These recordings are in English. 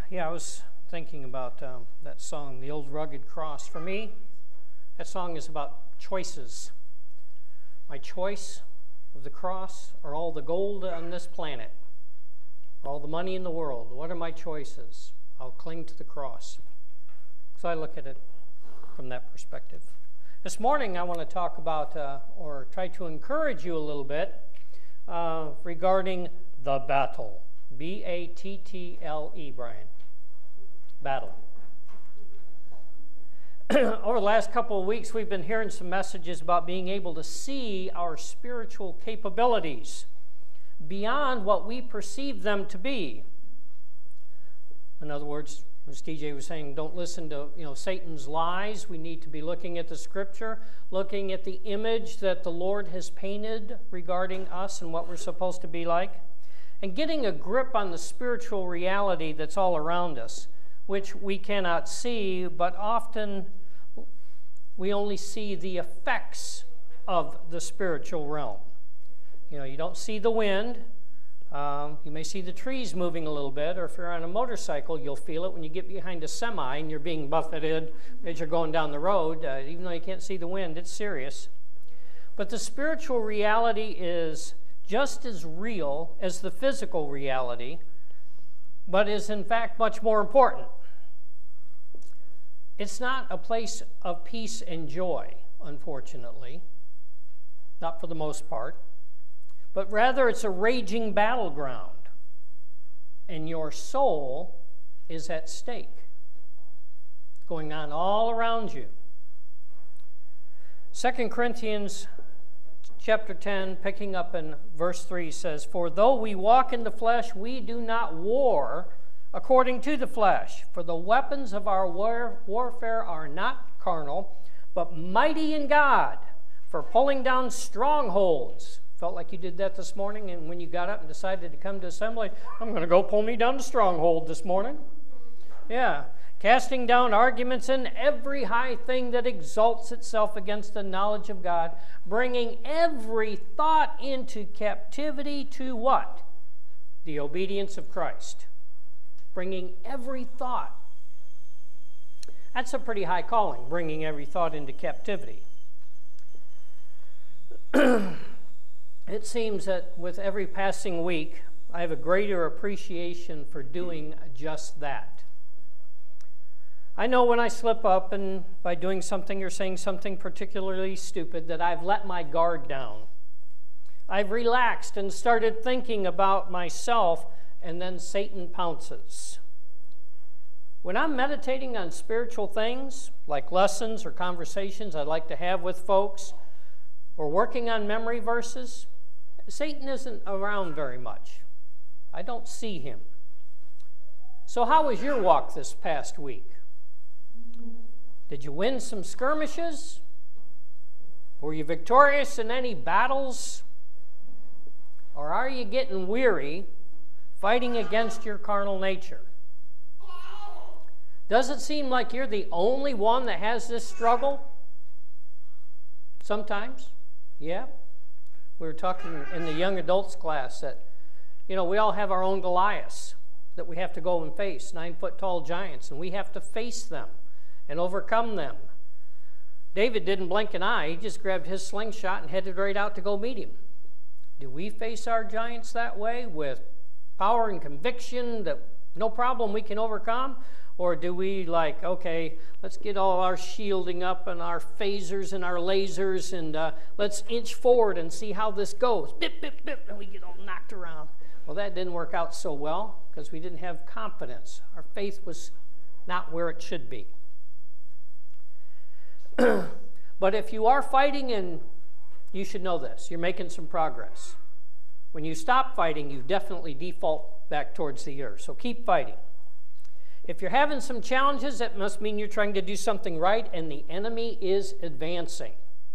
Yeah, I was thinking about that song, The Old Rugged Cross. For me, that song is about choices. My choice of the cross or all the gold on this planet, all the money in the world. What are my choices? I'll cling to the cross. So I look at it from that perspective. This morning I want to talk about or try to encourage you a little bit regarding the battle. B-A-T-T-L-E, Brian. Battle. Over the last couple of weeks, we've been hearing some messages about being able to see our spiritual capabilities beyond what we perceive them to be. In other words, as TJ was saying, don't listen to Satan's lies. We need to be looking at the Scripture, looking at the image that the Lord has painted regarding us and what we're supposed to be like, and getting a grip on the spiritual reality that's all around us, which we cannot see, but often we only see the effects of the spiritual realm. You don't see the wind. You may see the trees moving a little bit, or if you're on a motorcycle, you'll feel it when you get behind a semi and you're being buffeted as you're going down the road. Even though you can't see the wind, it's serious. But the spiritual reality is just as real as the physical reality, but is in fact much more important. It's not a place of peace and joy, unfortunately, not for the most part, but rather it's a raging battleground, and your soul is at stake, going on all around you. 2 Corinthians chapter 10, picking up in verse 3, says, "For though we walk in the flesh, we do not war according to the flesh. For the weapons of our warfare are not carnal, but mighty in God for pulling down strongholds." Felt like you did that this morning, and when you got up and decided to come to assembly, I'm going to go pull me down the stronghold this morning. Yeah. Casting down arguments and every high thing that exalts itself against the knowledge of God, bringing every thought into captivity to what? The obedience of Christ. Bringing every thought. That's a pretty high calling, bringing every thought into captivity. It seems that with every passing week, I have a greater appreciation for doing just that. I know when I slip up and by doing something or saying something particularly stupid that I've let my guard down. I've relaxed and started thinking about myself, and then Satan pounces. When I'm meditating on spiritual things, like lessons or conversations I'd like to have with folks, or working on memory verses, Satan isn't around very much. I don't see him. So how was your walk this past week? Did you win some skirmishes? Were you victorious in any battles? Or are you getting weary fighting against your carnal nature? Does it seem like you're the only one that has this struggle? Sometimes, yeah. We were talking in the young adults class that, we all have our own Goliaths that we have to go and face, 9-foot-tall giants, and we have to face them and overcome them. David didn't blink an eye. He just grabbed his slingshot and headed right out to go meet him. Do we face our giants that way with power and conviction that no problem we can overcome? Or do we okay, let's get all our shielding up and our phasers and our lasers and let's inch forward and see how this goes. Bip, bip, bip, and we get all knocked around. Well, that didn't work out so well because we didn't have confidence. Our faith was not where it should be. But if you are fighting, and you should know this, you're making some progress. When you stop fighting, you definitely default back towards the earth. So keep fighting. If you're having some challenges, that must mean you're trying to do something right and the enemy is advancing.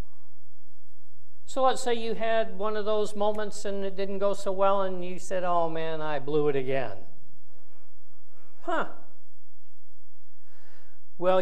So let's say you had one of those moments and it didn't go so well and you said, "Oh man, I blew it again." Well,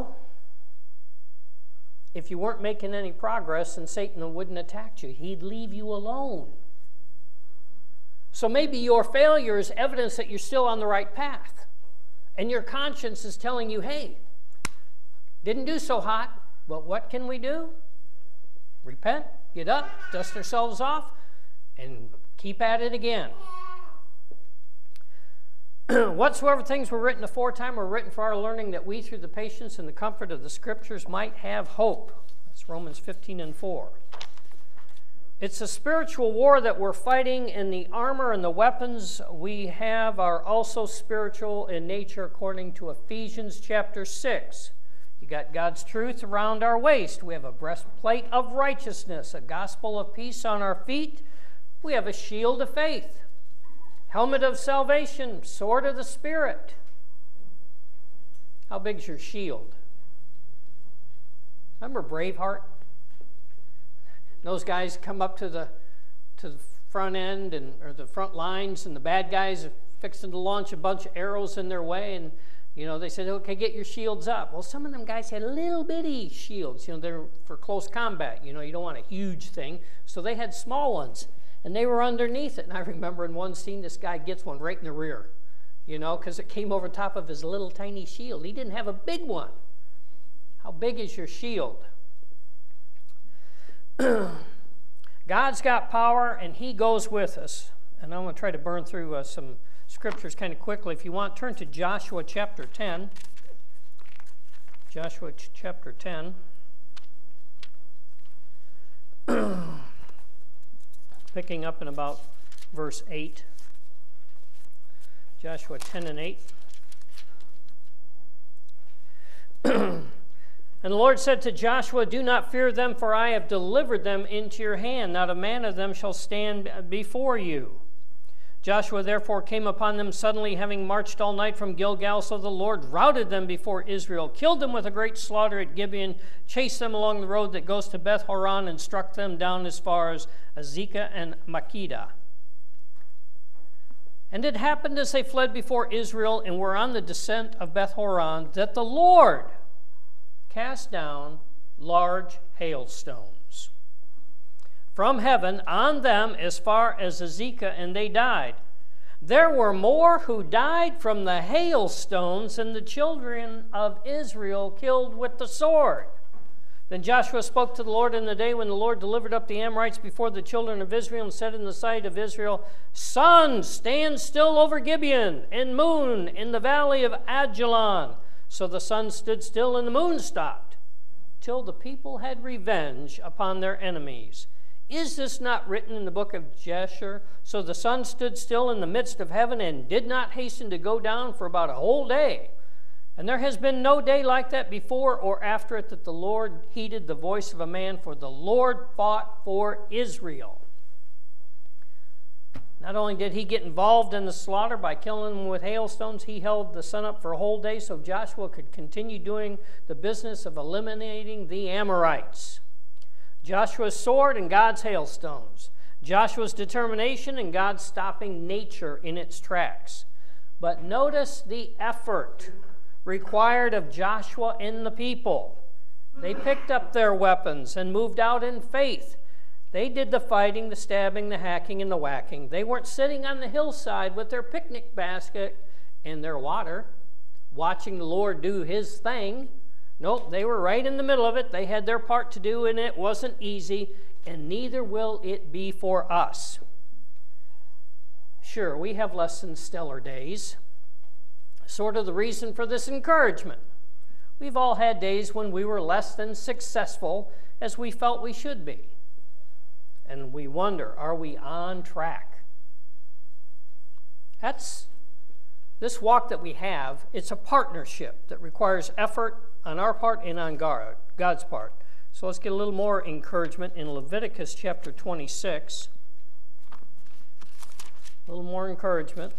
if you weren't making any progress, then Satan wouldn't attack you. He'd leave you alone. So maybe your failure is evidence that you're still on the right path. And your conscience is telling you, hey, didn't do so hot, but what can we do? Repent, get up, dust ourselves off, and keep at it again. Whatsoever things were written aforetime were written for our learning, that we through the patience and the comfort of the Scriptures might have hope. That's Romans 15:4. It's a spiritual war that we're fighting, and the armor and the weapons we have are also spiritual in nature according to Ephesians chapter 6. You got God's truth around our waist. We have a breastplate of righteousness, a gospel of peace on our feet. We have a shield of faith, helmet of salvation, sword of the Spirit. How big's your shield? Remember Braveheart? Those guys come up to the front end or the front lines, and the bad guys are fixing to launch a bunch of arrows in their way, and they said, okay, get your shields up. Well, some of them guys had little bitty shields. They're for close combat. You don't want a huge thing. So they had small ones, and they were underneath it. And I remember in one scene, this guy gets one right in the rear, because it came over top of his little tiny shield. He didn't have a big one. How big is your shield? God's got power, and He goes with us. And I'm going to try to burn through some scriptures kind of quickly. If you want, turn to Joshua chapter 10. Joshua chapter 10. Picking up in about verse 8. Joshua 10 and 8. And the Lord said to Joshua, do not fear them, for I have delivered them into your hand. Not a man of them shall stand before you. Joshua therefore came upon them suddenly, having marched all night from Gilgal. So the Lord routed them before Israel, killed them with a great slaughter at Gibeon, chased them along the road that goes to Beth Horon, and struck them down as far as Azekah and Makkedah. And it happened as they fled before Israel and were on the descent of Beth Horon, that the Lord cast down large hailstones from heaven on them as far as Azekah, and they died. There were more who died from the hailstones than the children of Israel killed with the sword. Then Joshua spoke to the Lord in the day when the Lord delivered up the Amorites before the children of Israel, and said in the sight of Israel, sun, stand still over Gibeon, and moon in the valley of Ajalon. So the sun stood still and the moon stopped, till the people had revenge upon their enemies. Is this not written in the book of Jasher? So the sun stood still in the midst of heaven and did not hasten to go down for about a whole day. And there has been no day like that before or after it, that the Lord heeded the voice of a man, for the Lord fought for Israel. Not only did he get involved in the slaughter by killing them with hailstones, he held the sun up for a whole day so Joshua could continue doing the business of eliminating the Amorites. Joshua's sword and God's hailstones. Joshua's determination and God stopping nature in its tracks. But notice the effort required of Joshua and the people. They picked up their weapons and moved out in faith. They did the fighting, the stabbing, the hacking, and the whacking. They weren't sitting on the hillside with their picnic basket and their water, watching the Lord do His thing. Nope, they were right in the middle of it. They had their part to do, and it wasn't easy, and neither will it be for us. Sure, we have less than stellar days. Sort of the reason for this encouragement. We've all had days when we were less than successful as we felt we should be. And we wonder, are we on track? This walk that we have, it's a partnership that requires effort on our part and on God's part. So let's get a little more encouragement in Leviticus chapter 26. A little more encouragement.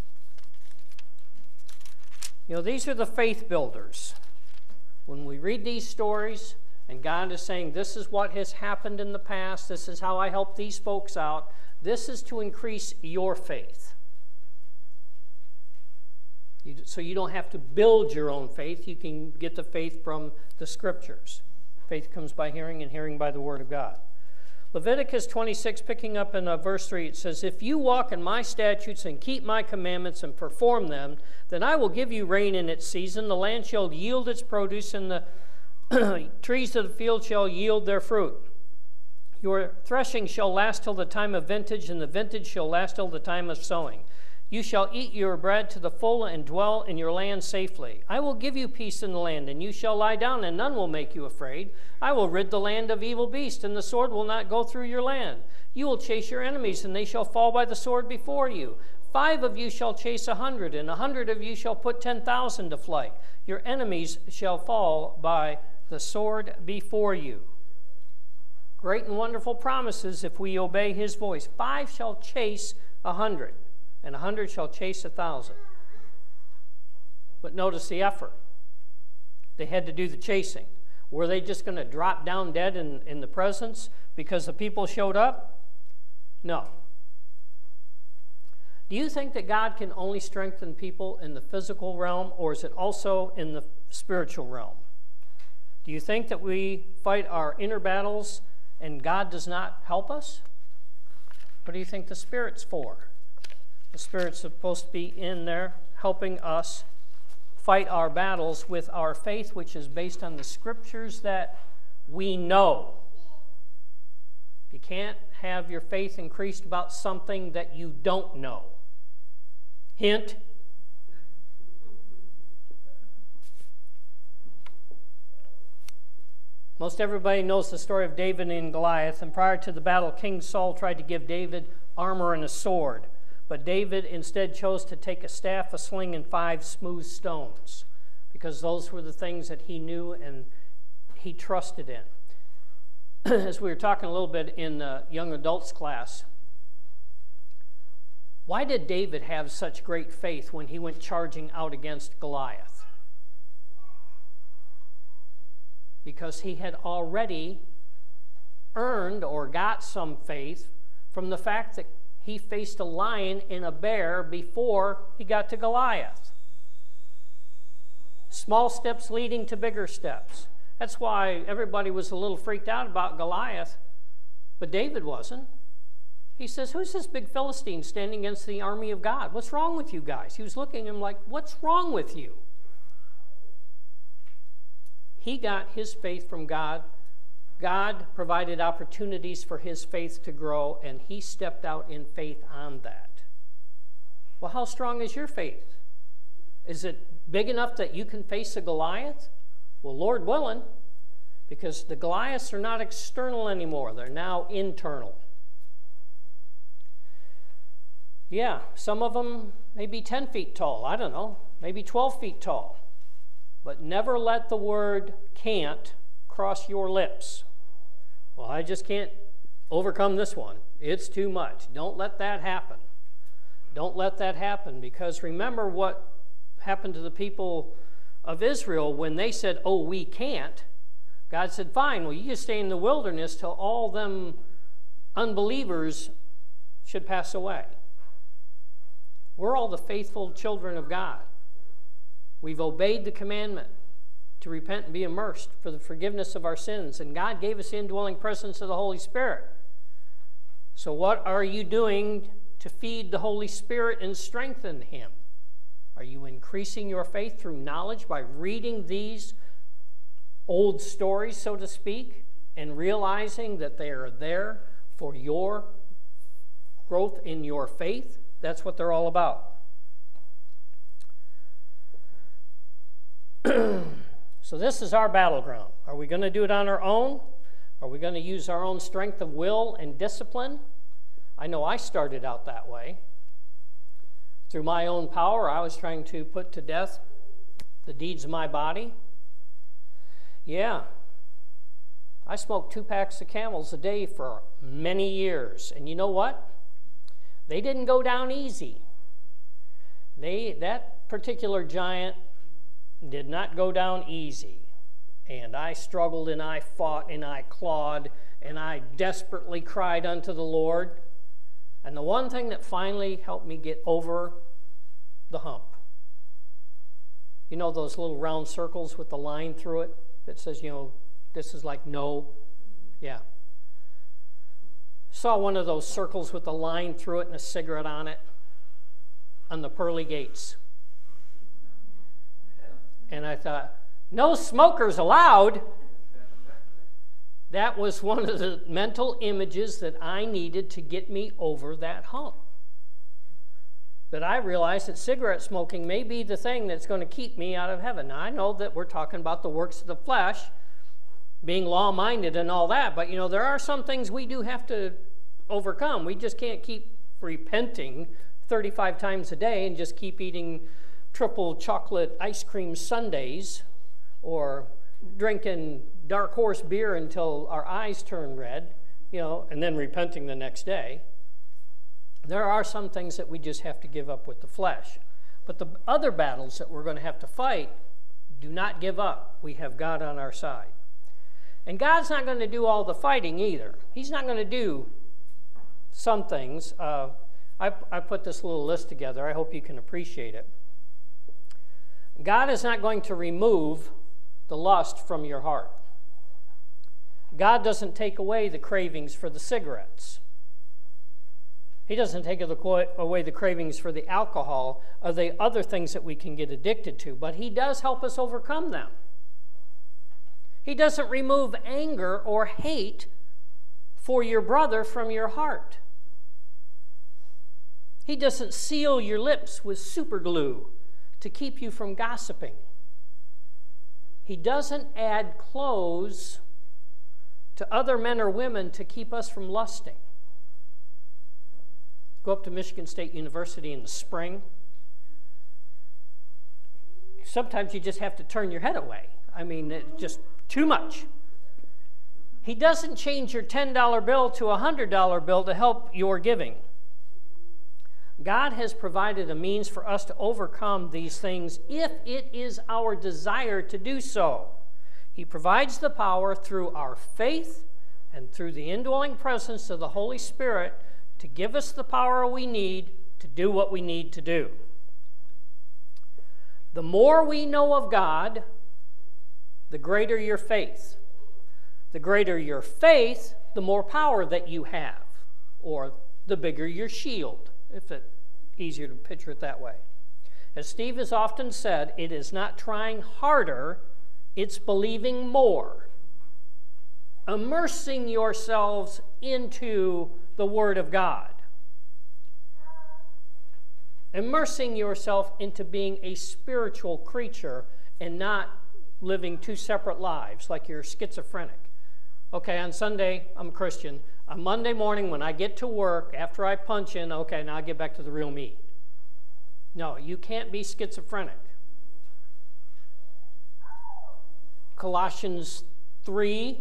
These are the faith builders. When we read these stories, and God is saying, this is what has happened in the past, this is how I help these folks out, this is to increase your faith. So you don't have to build your own faith. You can get the faith from the Scriptures. Faith comes by hearing, and hearing by the Word of God. Leviticus 26, picking up in verse 3, it says, "If you walk in my statutes and keep my commandments and perform them, then I will give you rain in its season. The land shall yield its produce, and the trees of the field shall yield their fruit. Your threshing shall last till the time of vintage, and the vintage shall last till the time of sowing. You shall eat your bread to the full and dwell in your land safely. I will give you peace in the land, and you shall lie down, and none will make you afraid. I will rid the land of evil beasts, and the sword will not go through your land. You will chase your enemies, and they shall fall by the sword before you. 5 of you shall chase 100, and 100 of you shall put 10,000 to flight. Your enemies shall fall by the sword before you." Great and wonderful promises if we obey his voice. 5 shall chase 100. And 100 shall chase 1,000. But notice the effort. They had to do the chasing. Were they just going to drop down dead in the presence because the people showed up? No. Do you think that God can only strengthen people in the physical realm, or is it also in the spiritual realm? Do you think that we fight our inner battles and God does not help us? What do you think the Spirit's for? The Spirit's supposed to be in there helping us fight our battles with our faith, which is based on the Scriptures that we know. You can't have your faith increased about something that you don't know. Hint. Most everybody knows the story of David and Goliath, and prior to the battle, King Saul tried to give David armor and a sword. But David instead chose to take a staff, a sling, and 5 smooth stones, because those were the things that he knew and he trusted in. As we were talking a little bit in the young adults class, why did David have such great faith when he went charging out against Goliath? Because he had already earned or got some faith from the fact that he faced a lion and a bear before he got to Goliath. Small steps leading to bigger steps. That's why everybody was a little freaked out about Goliath, but David wasn't. He says, "Who's this big Philistine standing against the army of God? What's wrong with you guys?" He was looking at him like, "What's wrong with you?" He got his faith from God. God provided opportunities for his faith to grow, and he stepped out in faith on that. Well, how strong is your faith? Is it big enough that you can face a Goliath? Well, Lord willing, because the Goliaths are not external anymore. They're now internal. Yeah, some of them may be 10 feet tall. I don't know, maybe 12 feet tall. But never let the word "can't" cross your lips. Well, I just can't overcome this one. It's too much. Don't let that happen. Don't let that happen, because remember what happened to the people of Israel when they said, "Oh, we can't." God said, "Fine, well, you just stay in the wilderness till all them unbelievers should pass away." We're all the faithful children of God. We've obeyed the commandment to repent and be immersed for the forgiveness of our sins. And God gave us the indwelling presence of the Holy Spirit. So what are you doing to feed the Holy Spirit and strengthen him? Are you increasing your faith through knowledge by reading these old stories, so to speak, and realizing that they are there for your growth in your faith? That's what they're all about. So this is our battleground. Are we going to do it on our own? Are we going to use our own strength of will and discipline? I know I started out that way. Through my own power, I was trying to put to death the deeds of my body. Yeah, I smoked 2 packs of Camels a day for many years. And you know what? They didn't go down easy. That particular giant did not go down easy. And I struggled and I fought and I clawed and I desperately cried unto the Lord. And the one thing that finally helped me get over the hump, you know those little round circles with the line through it that says, this is like no? Yeah. Saw one of those circles with a line through it and a cigarette on it on the pearly gates. And I thought, no smokers allowed. That was one of the mental images that I needed to get me over that hump. But I realized that cigarette smoking may be the thing that's going to keep me out of heaven. Now, I know that we're talking about the works of the flesh, being law-minded and all that, but there are some things we do have to overcome. We just can't keep repenting 35 times a day and just keep eating triple chocolate ice cream sundaes or drinking dark horse beer until our eyes turn red, and then repenting the next day. There are some things that we just have to give up with the flesh. But the other battles that we're going to have to fight, do not give up. We have God on our side. And God's not going to do all the fighting either. He's not going to do some things. I put this little list together. I hope you can appreciate it. God is not going to remove the lust from your heart. God doesn't take away the cravings for the cigarettes. He doesn't take away the cravings for the alcohol or the other things that we can get addicted to, but He does help us overcome them. He doesn't remove anger or hate for your brother from your heart. He doesn't seal your lips with super glue to keep you from gossiping. He doesn't add clothes to other men or women to keep us from lusting. Go up to Michigan State University in the spring. Sometimes you just have to turn your head away. It's just too much. He doesn't change your $10 bill to a $100 bill to help your giving. God has provided a means for us to overcome these things if it is our desire to do so. He provides the power through our faith and through the indwelling presence of the Holy Spirit to give us the power we need to do what we need to do. The more we know of God, the greater your faith. The greater your faith, the more power that you have, or the bigger your shield, if it's easier to picture it that way. As Steve has often said, it is not trying harder, it's believing more. Immersing yourselves into the Word of God. Immersing yourself into being a spiritual creature and not living two separate lives like you're schizophrenic. Okay, on Sunday, I'm a Christian. On Monday morning, when I get to work, after I punch in, okay, now I get back to the real me. No, you can't be schizophrenic. Colossians 3,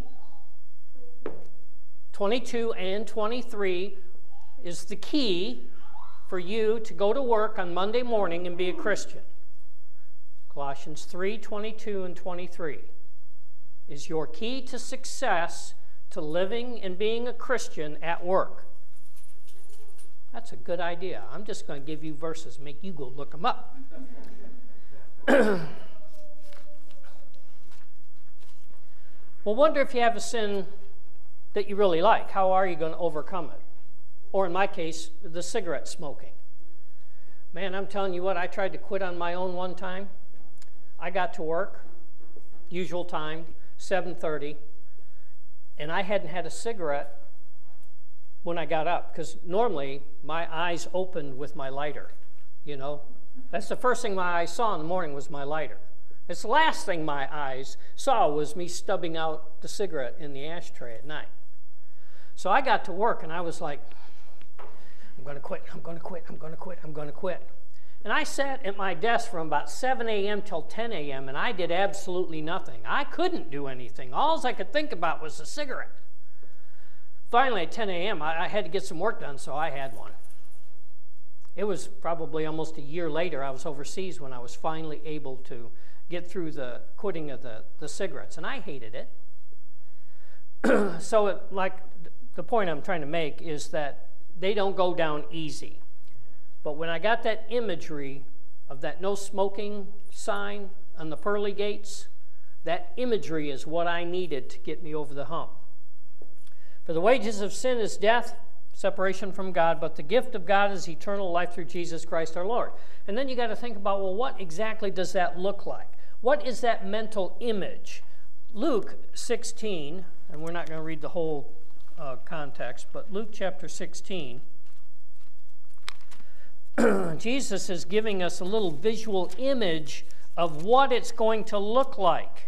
22 and 23 is the key for you to go to work on Monday morning and be a Christian. Colossians 3, 22 and 23 is your key to success, to living and being a Christian at work. That's a good idea. I'm just going to give you verses, make you go look them up. Well, wonder if you have a sin that you really like. How are you going to overcome it? Or in my case, the cigarette smoking. Man, I'm telling you what, I tried to quit on my own one time. I got to work, usual time, 7:30, and I hadn't had a cigarette when I got up, because normally my eyes opened with my lighter, That's the first thing my eyes saw in the morning was my lighter. It's the last thing my eyes saw was me stubbing out the cigarette in the ashtray at night. So I got to work, and I was like, I'm going to quit, I'm going to quit, I'm going to quit, I'm going to quit. And I sat at my desk from about 7 a.m. till 10 a.m., and I did absolutely nothing. I couldn't do anything. All I could think about was a cigarette. Finally, at 10 a.m., I had to get some work done, so I had one. It was probably almost a year later. I was overseas when I was finally able to get through the quitting of the cigarettes, and I hated it. So the point I'm trying to make is that they don't go down easy. But when I got that imagery of that no smoking sign on the pearly gates, that imagery is what I needed to get me over the hump. For the wages of sin is death, separation from God, but the gift of God is eternal life through Jesus Christ our Lord. And then you got to think about, well, what exactly does that look like? What is that mental image? Luke 16, and we're not going to read the whole context, but Luke chapter 16, Jesus is giving us a little visual image of what it's going to look like.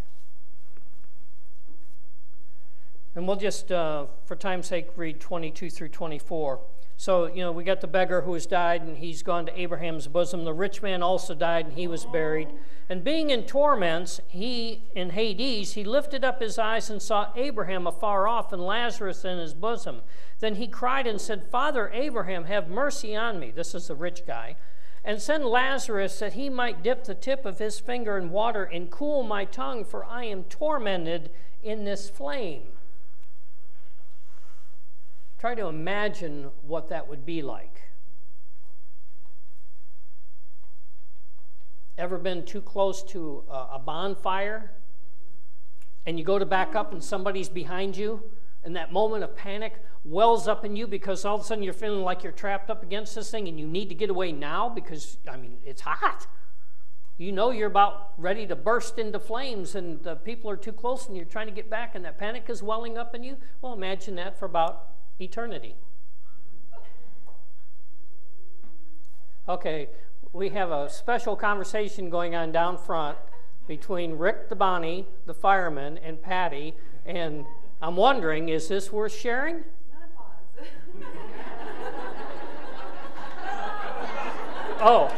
And we'll just, for time's sake, read 22 through 24. So, we got the beggar who has died, and he's gone to Abraham's bosom. The rich man also died, and he was buried. And being in torments, in Hades, he lifted up his eyes and saw Abraham afar off and Lazarus in his bosom. Then he cried and said, Father Abraham, have mercy on me. This is the rich guy. And send Lazarus that he might dip the tip of his finger in water and cool my tongue, for I am tormented in this flame. Try to imagine what that would be like. Ever been too close to a bonfire and you go to back up and somebody's behind you and that moment of panic wells up in you because all of a sudden you're feeling like you're trapped up against this thing and you need to get away now because, it's hot. You know you're about ready to burst into flames and people are too close and you're trying to get back and that panic is welling up in you. Well, imagine that for about eternity. Okay, we have a special conversation going on down front between Rick DeBonnie, the fireman, and Patty, and I'm wondering, is this worth sharing? Oh.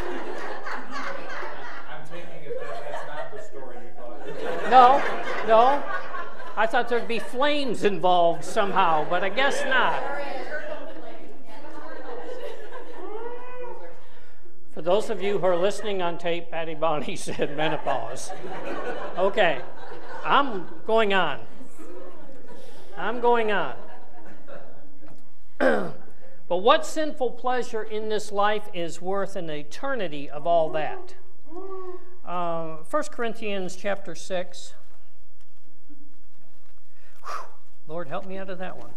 I'm taking it that's not the story you thought. No. I thought there'd be flames involved somehow, but I guess not. For those of you who are listening on tape, Patty Bonnie said menopause. Okay, I'm going on. But what sinful pleasure in this life is worth an eternity of all that? 1 Corinthians chapter 6. Whew, Lord, help me out of that one.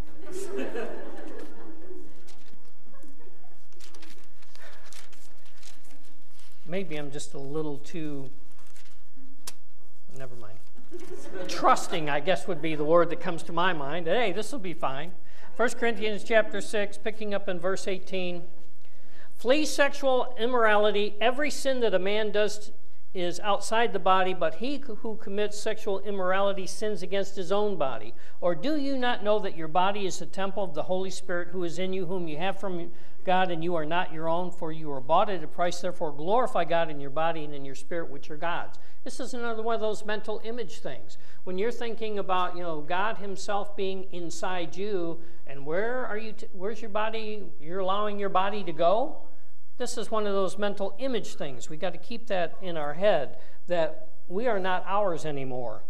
Maybe I'm just a little too, never mind. Trusting, I guess, would be the word that comes to my mind. Hey, this will be fine. 1 Corinthians chapter 6, picking up in verse 18. Flee sexual immorality. Every sin that a man does is outside the body, but he who commits sexual immorality sins against his own body. Or do you not know that your body is the temple of the Holy Spirit who is in you, whom you have from God, and you are not your own, for you are bought at a price. Therefore glorify God in your body and in your spirit, which are God's. This is another one of those mental image things. When you're thinking about, God himself being inside you, and where's your body, you're allowing your body to go? This is one of those mental image things. We got to keep that in our head, that we are not ours anymore.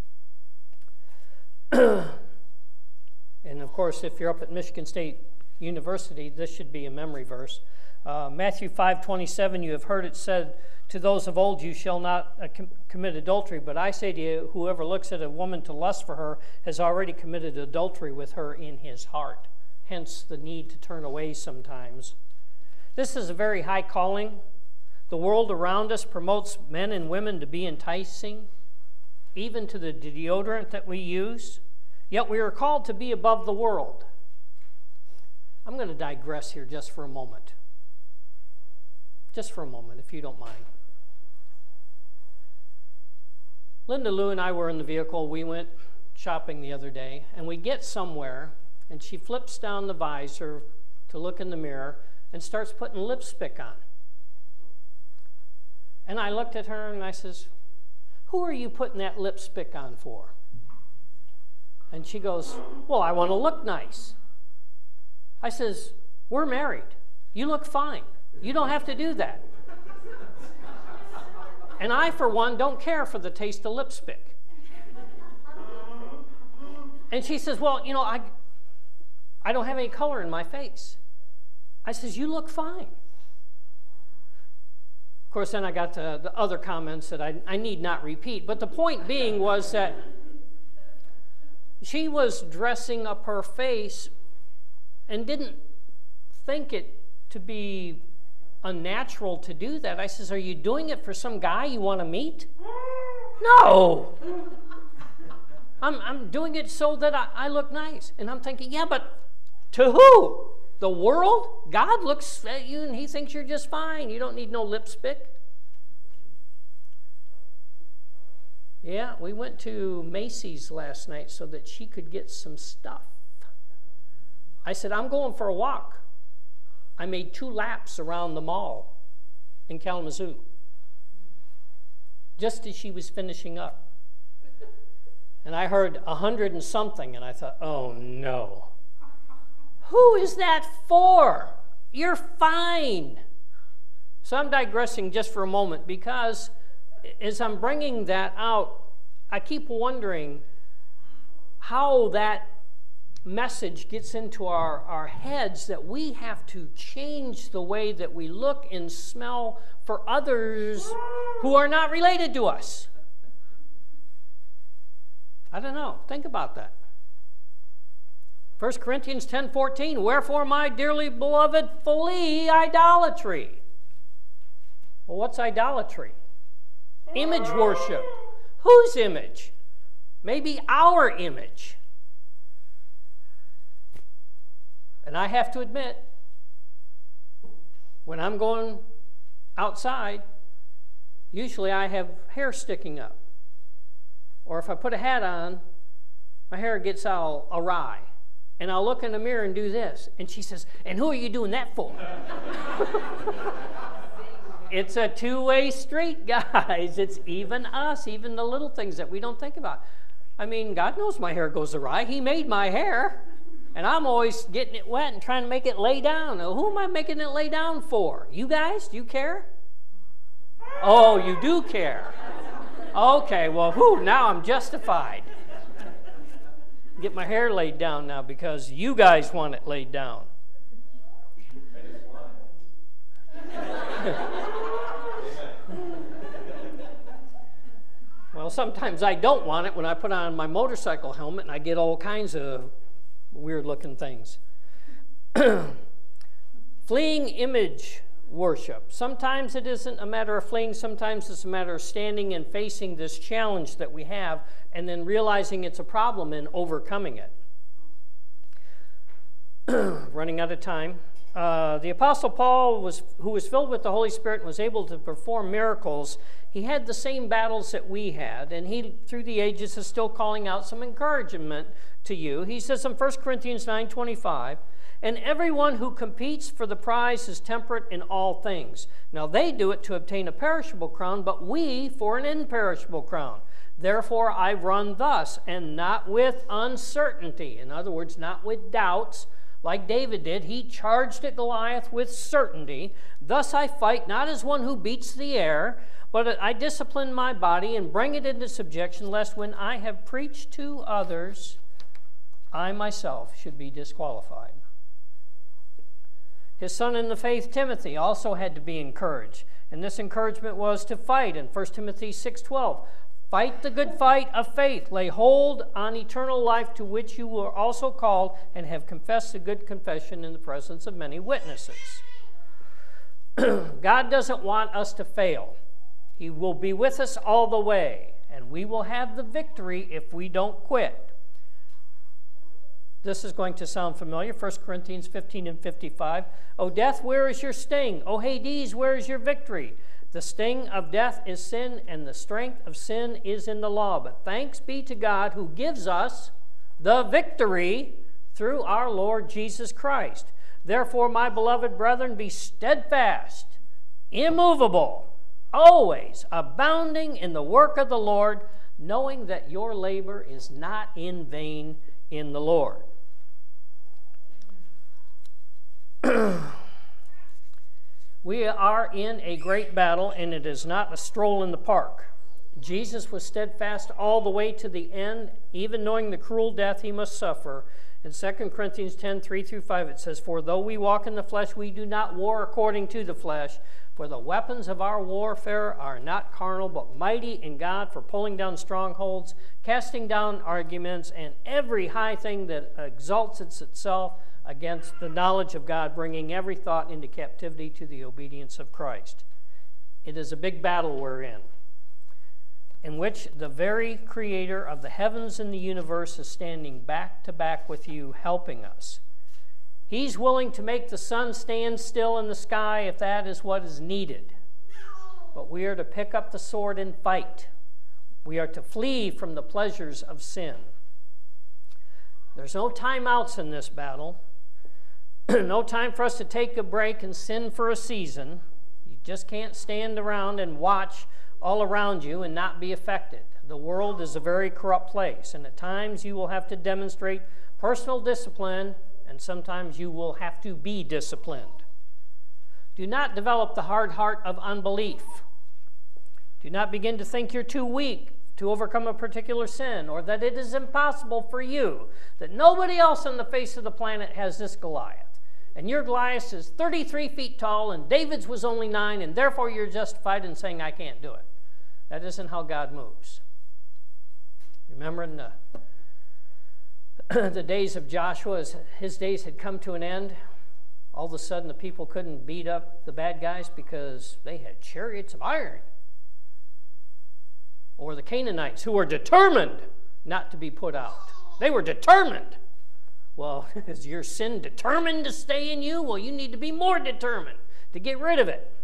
And of course, if you're up at Michigan State University, this should be a memory verse. Matthew 5:27, you have heard it said to those of old, you shall not commit adultery. But I say to you, whoever looks at a woman to lust for her has already committed adultery with her in his heart. Hence the need to turn away sometimes. This is a very high calling. The world around us promotes men and women to be enticing, even to the deodorant that we use. Yet we are called to be above the world. I'm going to digress here just for a moment. Just for a moment, if you don't mind. Linda Lou and I were in the vehicle. We went shopping the other day, and we get somewhere, and she flips down the visor to look in the mirror and starts putting lipstick on. And I looked at her and I says, who are you putting that lipstick on for? And she goes, well, I want to look nice. I says, we're married. You look fine. You don't have to do that. And I, for one, don't care for the taste of lipstick. And she says, well, I don't have any color in my face. I says, you look fine. Of course, then I got to the other comments that I need not repeat. But the point being was that She was dressing up her face and didn't think it to be unnatural to do that. I says, are you doing it for some guy you want to meet? No. I'm doing it so that I look nice. And I'm thinking, yeah, but to who? The world? God looks at you and he thinks you're just fine. You don't need no lipstick. Yeah, we went to Macy's last night so that she could get some stuff. I said, I'm going for a walk. I made 2 laps around the mall in Kalamazoo just as she was finishing up. And I heard 100 and something, and I thought, oh no. Who is that for? You're fine. So I'm digressing just for a moment because as I'm bringing that out, I keep wondering how that message gets into our heads that we have to change the way that we look and smell for others who are not related to us. I don't know. Think about that. 1 Corinthians 10:14, wherefore, my dearly beloved, flee idolatry. Well, what's idolatry? Image worship. Whose image? Maybe our image. And I have to admit, when I'm going outside, usually I have hair sticking up. Or if I put a hat on, my hair gets all awry. And I'll look in the mirror and do this. And she says, and who are you doing that for? It's a two-way street, guys. It's even us, even the little things that we don't think about. I mean, God knows my hair goes awry. He made my hair. And I'm always getting it wet and trying to make it lay down. Now, who am I making it lay down for? You guys? Do you care? Oh, you do care. Okay, well, now I'm justified. Get my hair laid down now because you guys want it laid down. Well, sometimes I don't want it when I put on my motorcycle helmet and I get all kinds of weird-looking things. Fleeing image worship. Sometimes it isn't a matter of fleeing. Sometimes it's a matter of standing and facing this challenge that we have and then realizing it's a problem and overcoming it. Running out of time. The Apostle Paul, who was filled with the Holy Spirit and was able to perform miracles, he had the same battles that we had, and he, through the ages, is still calling out some encouragement to you. He says in 1 Corinthians 9:25, and everyone who competes for the prize is temperate in all things. Now they do it to obtain a perishable crown, but we for an imperishable crown. Therefore I run thus, and not with uncertainty. In other words, not with doubts, like David did. He charged at Goliath with certainty. Thus I fight, not as one who beats the air, but I discipline my body and bring it into subjection, lest when I have preached to others, I myself should be disqualified. His son in the faith, Timothy, also had to be encouraged. And this encouragement was to fight in 1 Timothy 6:12. Fight the good fight of faith. Lay hold on eternal life, to which you were also called and have confessed a good confession in the presence of many witnesses. God doesn't want us to fail. He will be with us all the way, and we will have the victory if we don't quit. This is going to sound familiar. 1 Corinthians 15:55. O death, where is your sting? O Hades, where is your victory? The sting of death is sin, and the strength of sin is in the law. But thanks be to God who gives us the victory through our Lord Jesus Christ. Therefore, my beloved brethren, be steadfast, immovable, always abounding in the work of the Lord, knowing that your labor is not in vain in the Lord. We are in a great battle, and it is not a stroll in the park. Jesus was steadfast all the way to the end, even knowing the cruel death he must suffer. In 2 Corinthians 10, 3-5, it says, "For though we walk in the flesh, we do not war according to the flesh. For the weapons of our warfare are not carnal, but mighty in God for pulling down strongholds, casting down arguments, and every high thing that exalts itself against the knowledge of God, bringing every thought into captivity to the obedience of Christ." It is a big battle we're in which the very creator of the heavens and the universe is standing back to back with you, helping us. He's willing to make the sun stand still in the sky if that is what is needed. But we are to pick up the sword and fight. We are to flee from the pleasures of sin. There's no timeouts in this battle. No time for us to take a break and sin for a season. You just can't stand around and watch all around you and not be affected. The world is a very corrupt place, and at times you will have to demonstrate personal discipline, and sometimes you will have to be disciplined. Do not develop the hard heart of unbelief. Do not begin to think you're too weak to overcome a particular sin, or that it is impossible for you, that nobody else on the face of the planet has this Goliath. And your Goliath is 33 feet tall, and David's was only 9, and therefore you're justified in saying, "I can't do it." That isn't how God moves. Remember in the days of Joshua, as his days had come to an end, all of a sudden the people couldn't beat up the bad guys because they had chariots of iron. Or the Canaanites, who were determined not to be put out. They were determined. Well, is your sin determined to stay in you? Well, you need to be more determined to get rid of it.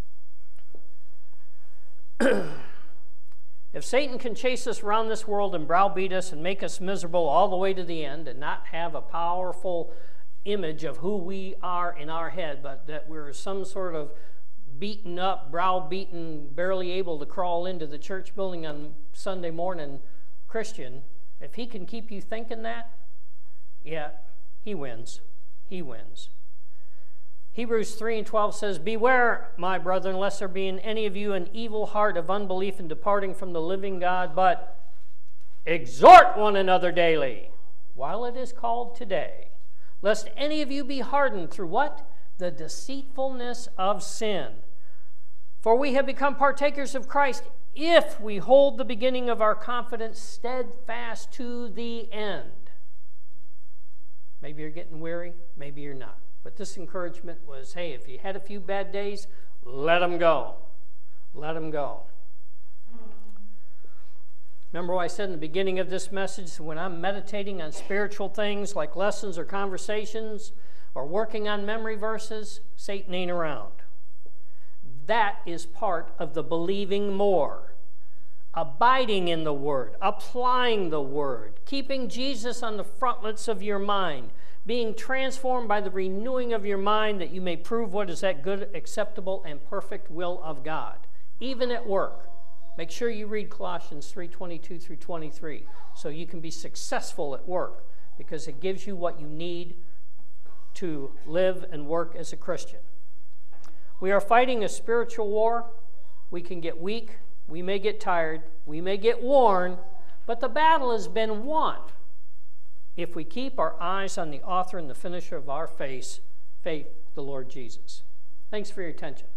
If Satan can chase us around this world and browbeat us and make us miserable all the way to the end and not have a powerful image of who we are in our head, but that we're some sort of beaten up, browbeaten, barely able to crawl into the church building on Sunday morning Christian, if he can keep you thinking that, yeah, he wins. He wins. Hebrews 3:12 says, "Beware, my brethren, lest there be in any of you an evil heart of unbelief in departing from the living God, but exhort one another daily, while it is called today, lest any of you be hardened through" what? "The deceitfulness of sin. For we have become partakers of Christ if we hold the beginning of our confidence steadfast to the end." Maybe you're getting weary, maybe you're not. But this encouragement was, hey, if you had a few bad days, let them go. Let them go. Remember what I said in the beginning of this message? When I'm meditating on spiritual things like lessons or conversations or working on memory verses, Satan ain't around. That is part of the believing more. Abiding in the Word, applying the Word, keeping Jesus on the frontlets of your mind, being transformed by the renewing of your mind that you may prove what is that good, acceptable, and perfect will of God. Even at work, make sure you read Colossians 3:22-23 so you can be successful at work, because it gives you what you need to live and work as a Christian. We are fighting a spiritual war. We can get weak. We may get tired. We may get worn. But the battle has been won if we keep our eyes on the author and the finisher of our faith, the Lord Jesus. Thanks for your attention.